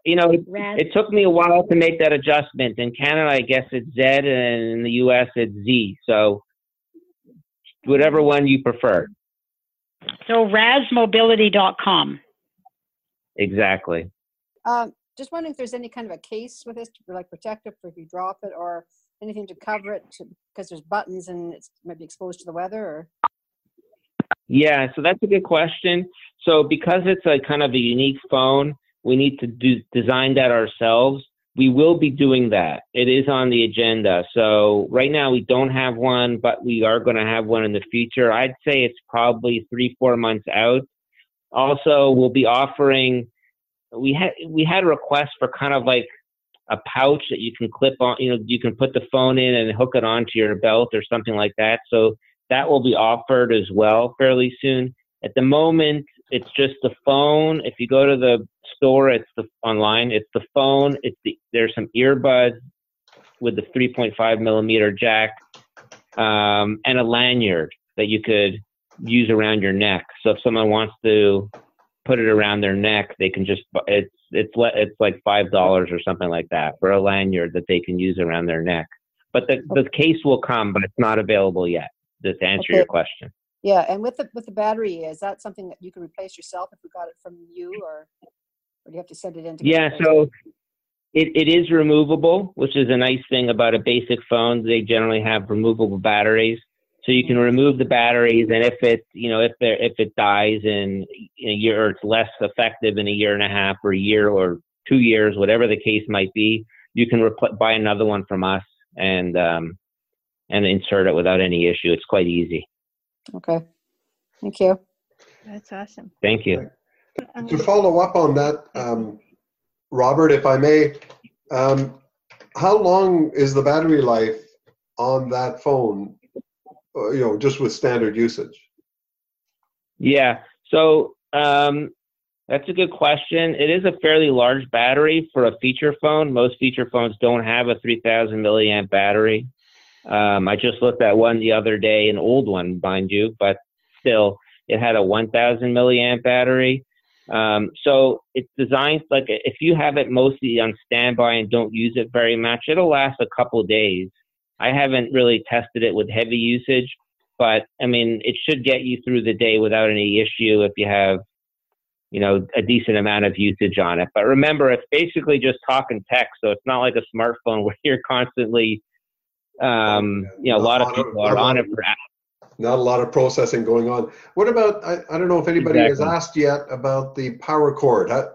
you know, it, Raz- it took me a while to make that adjustment. In Canada, I guess it's Z, and in the U S, it's Z. So whatever one you prefer. So raz mobility dot com. Exactly. Um, just wondering if there's any kind of a case with this to like protect it for if you drop it, or anything to cover it because there's buttons and it's maybe exposed to the weather, or? Yeah, so that's a good question. So because it's a kind of a unique phone, we need to do design that ourselves. We will be doing that. It is on the agenda. So right now we don't have one, but we are going to have one in the future. I'd say it's probably three, four months out. Also, we'll be offering, we had, we had a request for kind of like a pouch that you can clip on, you know, you can put the phone in and hook it onto your belt or something like that. So that will be offered as well fairly soon. At the moment, it's just the phone. If you go to the store, it's the online, it's the phone. It's the, there's some earbuds with the three point five millimeter jack, um, and a lanyard that you could use around your neck. So if someone wants to put it around their neck, they can just, it's, it's, it's like five dollars or something like that for a lanyard that they can use around their neck. But the, the case will come, but it's not available yet, just to answer Okay. your question. Yeah, and with the with the battery, is that something that you can replace yourself if we got it from you, or, or do you have to send it in? To get Yeah, replaced? so it, it is removable, which is a nice thing about a basic phone. They generally have removable batteries. So you can remove the batteries, and if it, you know, if there, if it dies in a year, or it's less effective in a year and a half or a year or two years, whatever the case might be, you can repl- buy another one from us and um, and insert it without any issue. It's quite easy. Okay, thank you. That's awesome. Thank you. To follow up on that, um, Robert, if I may, um, how long is the battery life on that phone, uh, you know, just with standard usage? Yeah, so um, that's a good question. It is a fairly large battery for a feature phone. Most feature phones don't have a three thousand milliamp battery. Um, I just looked at one the other day, an old one, mind you, but still, it had a one thousand milliamp battery. Um, so it's designed like if you have it mostly on standby and don't use it very much, it'll last a couple of days. I haven't really tested it with heavy usage, but I mean, it should get you through the day without any issue if you have, you know, a decent amount of usage on it. But remember, it's basically just talk and text, so it's not like a smartphone where you're constantly Um, you know, a lot of people are on it for not a lot of processing going on. What about, I, I don't know if anybody Exactly. has asked yet about the power cord. How,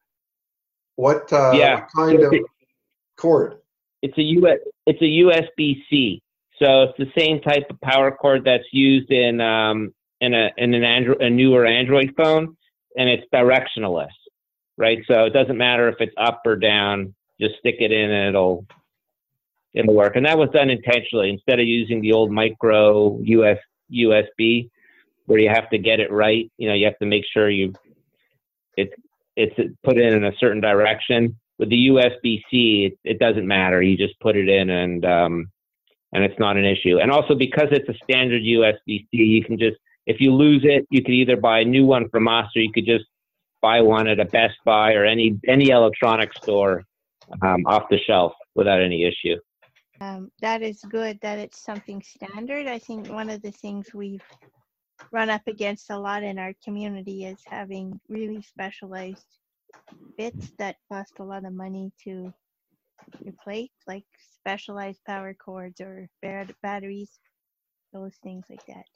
what, uh, Yeah. what kind So of it- cord? It's a U S, it's a U S B C. So it's the same type of power cord that's used in um, in a in an Android, a newer Android phone, and it's directionless, right? So it doesn't matter if it's up or down. Just stick it in, and it'll it'll work. And that was done intentionally. Instead of using the old micro U S U S B, where you have to get it right, you know, you have to make sure you it's it's put in in a certain direction. With the U S B C, it, it doesn't matter. You just put it in, and um, and it's not an issue. And also because it's a standard U S B C, you can just, if you lose it, you could either buy a new one from us, or you could just buy one at a Best Buy or any any electronics store um, off the shelf without any issue. Um, that is good that it's something standard. I think one of the things we've run up against a lot in our community is having really specialized bits that cost a lot of money to replace, like specialized power cords or bat- batteries, those things like that.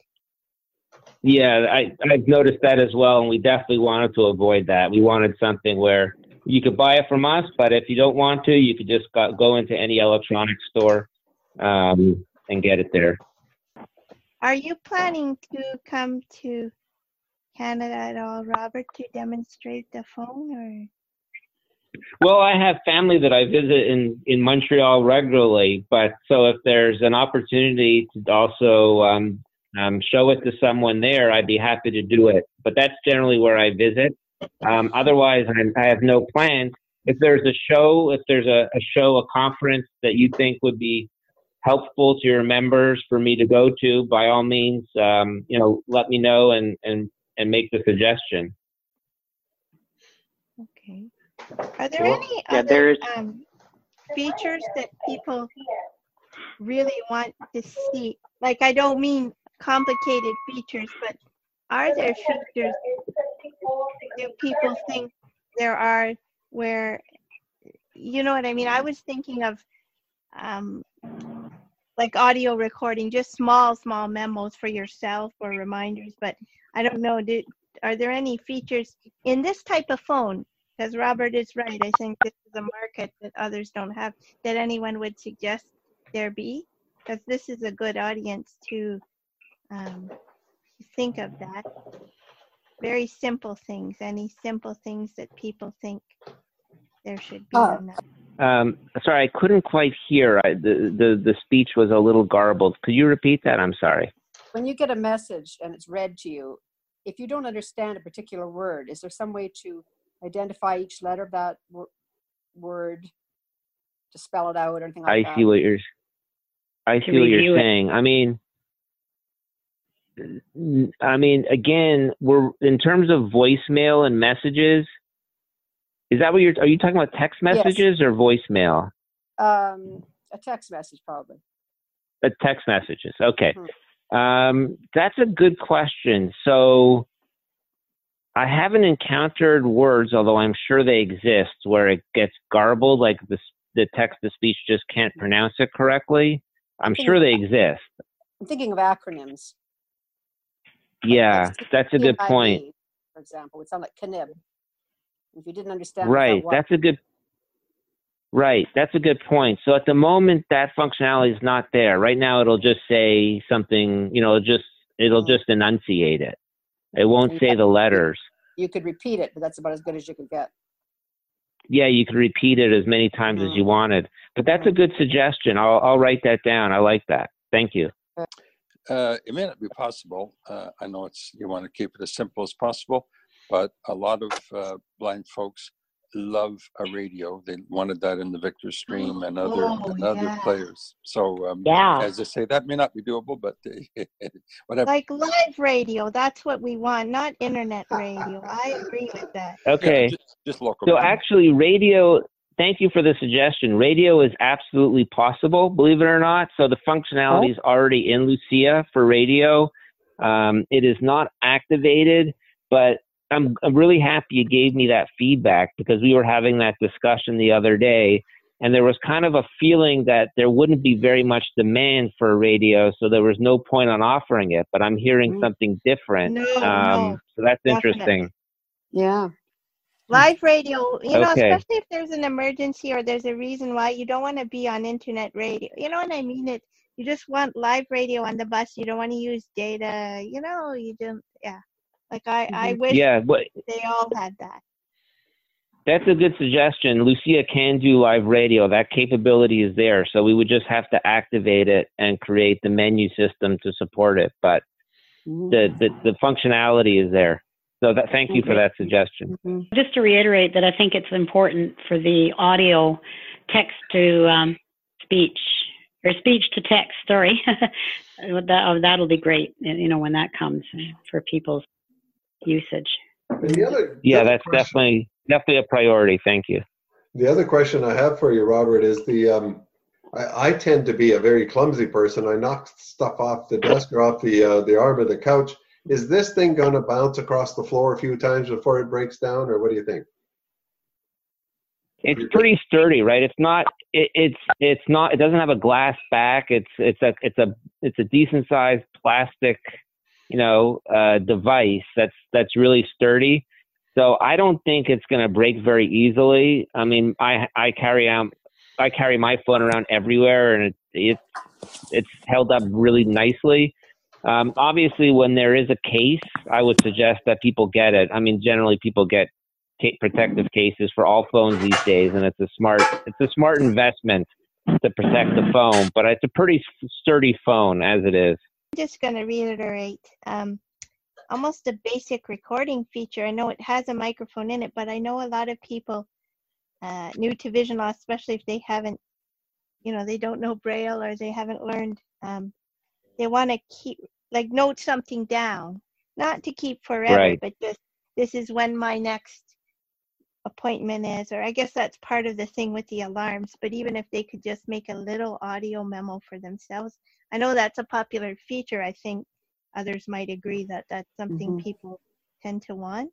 Yeah, I, I've noticed that as well, and we definitely wanted to avoid that. We wanted something where you could buy it from us, but if you don't want to, you could just go, go into any electronics store um, and get it there. Are you planning to come to Canada at all, Robert, to demonstrate the phone? Or Well, I have family that I visit in, in Montreal regularly, but so if there's an opportunity to also um, um, show it to someone there, I'd be happy to do it. But that's generally where I visit. Um, otherwise, I, I have no plans. If there's a show, if there's a, a show, a conference that you think would be helpful to your members for me to go to, by all means, um, you know, let me know and, and, and make the suggestion. okay. Are there Well, any Yeah, other there's um, features that people really want to see? Like, I don't mean complicated features, but are there features that people think there are where, you know what I mean? I was thinking of um, like audio recording, just small, small memos for yourself or reminders, but I don't know, do, are there any features in this type of phone? Because Robert is right, I think this is a market that others don't have, that anyone would suggest there be? Because this is a good audience to um, think of that. Very simple things, any simple things that people think there should be Uh, on that. Um, sorry, I couldn't quite hear. I, the, the the speech was a little garbled. Could you repeat that? I'm sorry. When you get a message and it's read to you, if you don't understand a particular word, is there some way to identify each letter of that wor- word, to spell it out or anything like I that? see what you're. I To see what review you're it. saying. I mean, I mean, again, we're in terms of voicemail and messages. Is that what you're? Are you talking about text Yes. messages or voicemail? Um, a text message, probably. Uh, text messages. Okay. Mhm. Um, that's a good question. So I haven't encountered words, although I'm sure they exist, where it gets garbled, like the the text to speech just can't pronounce it correctly. I'm thinking sure of- they exist. I'm thinking of acronyms. Yeah, Like that's a good point. C N I B, for example, would sound like C N I B. If you didn't understand what Right. that was. That's a good. Right. That's a good point. So at the moment, that functionality is not there. Right now, it'll just say something. You know, it'll just it'll just enunciate it. It won't You say could- the letters. You could repeat it, but that's about as good as you could get. Yeah, you could repeat it as many times as you wanted. But that's a good suggestion. I'll I'll write that down. I like that. Thank you. Uh, it may not be possible. Uh, I know it's you want to keep it as simple as possible, but a lot of uh, blind folks love a radio. They wanted that in the Victor Stream and other Oh, and other yeah. players. So um, Yeah. as I say, that may not be doable, but whatever. Like live radio, that's what we want, not internet radio. I agree with that. Okay. Yeah, just, just local. So radio. actually, radio. Thank you for the suggestion. Radio is absolutely possible, believe it or not. So the functionality is already in Lucia for radio. Um, it is not activated, but I'm, I'm really happy you gave me that feedback because we were having that discussion the other day, and there was kind of a feeling that there wouldn't be very much demand for a radio, so there was no point on offering it. But I'm hearing Mm. something different. No, um, no, so that's definitely. interesting. Yeah. Live radio, you know, Okay. especially if there's an emergency or there's a reason why you don't want to be on internet radio. You know what I mean? It. You just want live radio on the bus. You don't want to use data. You know, you don't. Yeah. Like I, I wish Yeah, but they all had that. that's a good suggestion. Lucia can do live radio. That capability is there. So we would just have to activate it and create the menu system to support it. But the, the, the functionality is there. So that, thank you for that suggestion. Just to reiterate that I think it's important for the audio text to um, speech or speech to text, sorry. that, oh, that'll be great, you know, when that comes for people's usage. And the other, the Yeah, other that's question- definitely definitely a priority. Thank you. The other question I have for you, Robert, is the um, I, I tend to be a very clumsy person. I knock stuff off the desk or off the uh, the arm of the couch. Is this thing going to bounce across the floor a few times before it breaks down, or what do you think? It's pretty sturdy, right? It's not. It, it's it's not. It doesn't have a glass back. It's it's a it's a it's a decent sized plastic, you know, uh, device that's that's really sturdy. So I don't think it's going to break very easily. I mean, I I carry out I carry my phone around everywhere, and it, it's it's held up really nicely. Um, obviously, when there is a case, I would suggest that people get it. I mean, generally people get ca- protective cases for all phones these days, and it's a smart it's a smart investment to protect the phone. But it's a pretty sturdy phone as it is. I'm just going to reiterate um, almost a basic recording feature. I know it has a microphone in it, but I know a lot of people uh, new to vision loss, especially if they haven't, you know, they don't know Braille or they haven't learned. Um, they want to keep, like, note something down, not to keep forever, Right. but just, this is when my next appointment is, or I guess that's part of the thing with the alarms, but even if they could just make a little audio memo for themselves. I know that's a popular feature. I think others might agree that that's something Mhm. people tend to want.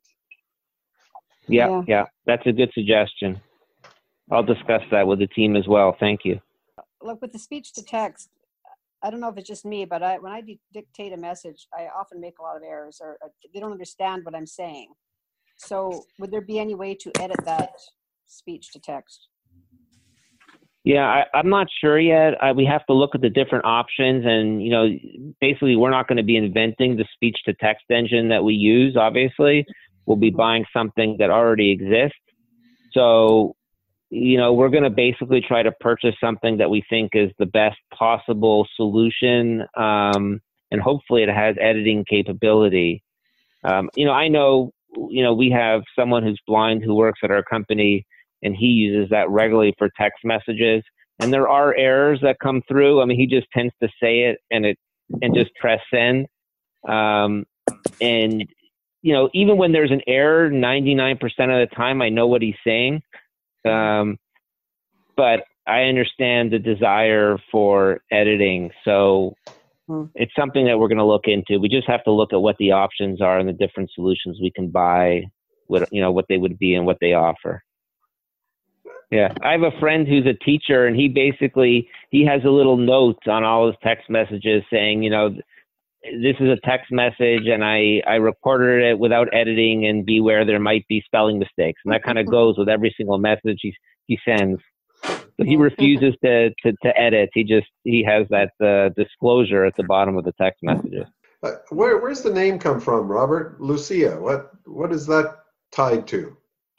Yeah, Yeah. yeah, that's a good suggestion. I'll discuss that with the team as well. Thank you. Look, with the speech to text, I don't know if it's just me, but I, when I di- dictate a message, I often make a lot of errors, or, or they don't understand what I'm saying. So would there be any way to edit that speech to text? Yeah, I, I'm not sure yet. I, we have to look at the different options, and you know, basically, we're not going to be inventing the speech-to-text engine that we use. Obviously, we'll be buying something that already exists. So, you know, we're going to basically try to purchase something that we think is the best possible solution, um, and hopefully, it has editing capability. Um, you know, I know, you know, we have someone who's blind who works at our company, and he uses that regularly for text messages. And there are errors that come through. I mean, he just tends to say it and it and just press send. Um, and you know, even when there's an error, ninety-nine percent of the time, I know what he's saying. Um, but I understand the desire for editing, so Hmm. it's something that we're going to look into. We just have to look at what the options are and the different solutions we can buy, what you know, what they would be and what they offer. Yeah, I have a friend who's a teacher, and he basically, he has a little note on all his text messages saying, you know, this is a text message, and I, I recorded it without editing, and beware there might be spelling mistakes. And that kind of goes with every single message he, he sends. So he refuses to, to, to edit. He just, he has that uh, disclosure at the bottom of the text messages. Uh, where, where's the name come from, Robert? Lucia. What what is that tied to?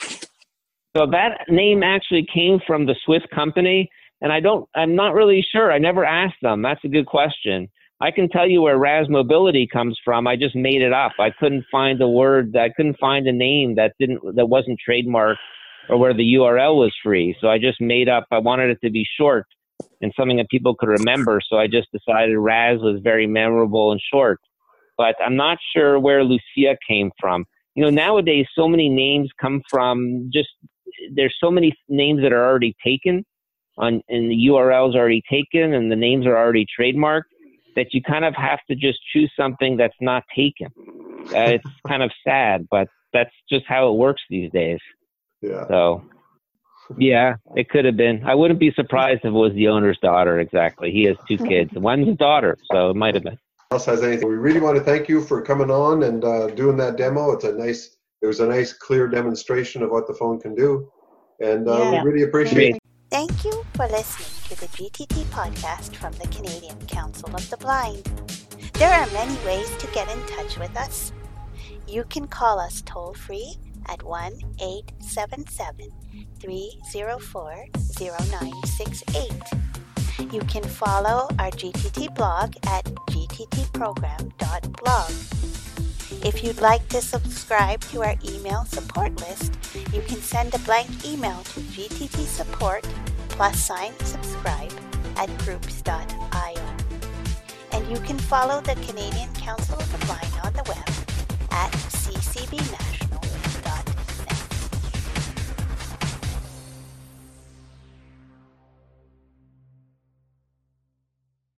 So that name actually came from the Swiss company, and I don't, I'm not really sure. I never asked them. That's a good question. I can tell you where Raz Mobility comes from. I just made it up. I couldn't find a word, I couldn't find a name that didn't, that wasn't trademarked or where the U R L was free. So I just made up, I wanted it to be short and something that people could remember. So I just decided Raz was very memorable and short. But I'm not sure where Lucia came from. You know, nowadays, so many names come from just, there's so many names that are already taken on, and the U R Ls are already taken and the names are already trademarked, that you kind of have to just choose something that's not taken. Uh, it's kind of sad, but that's just how it works these days. Yeah. So, yeah, it could have been. I wouldn't be surprised if it was the owner's daughter, exactly. He has two kids. One's a daughter, so it might have been. Else has anything? We really want to thank you for coming on and uh, doing that demo. It's a nice, it was a nice, clear demonstration of what the phone can do. And uh, Yeah. we really appreciate it. Thank you for listening to the G T T podcast from the Canadian Council of the Blind. There are many ways to get in touch with us. You can call us toll-free at one eight seven seven, three zero four, zero nine six eight. You can follow our G T T blog at g t t program dot blog. If you'd like to subscribe to our email support list, you can send a blank email to g t t support plus sign subscribe at groups dot i o. And you can follow the Canadian Council of the Blind on the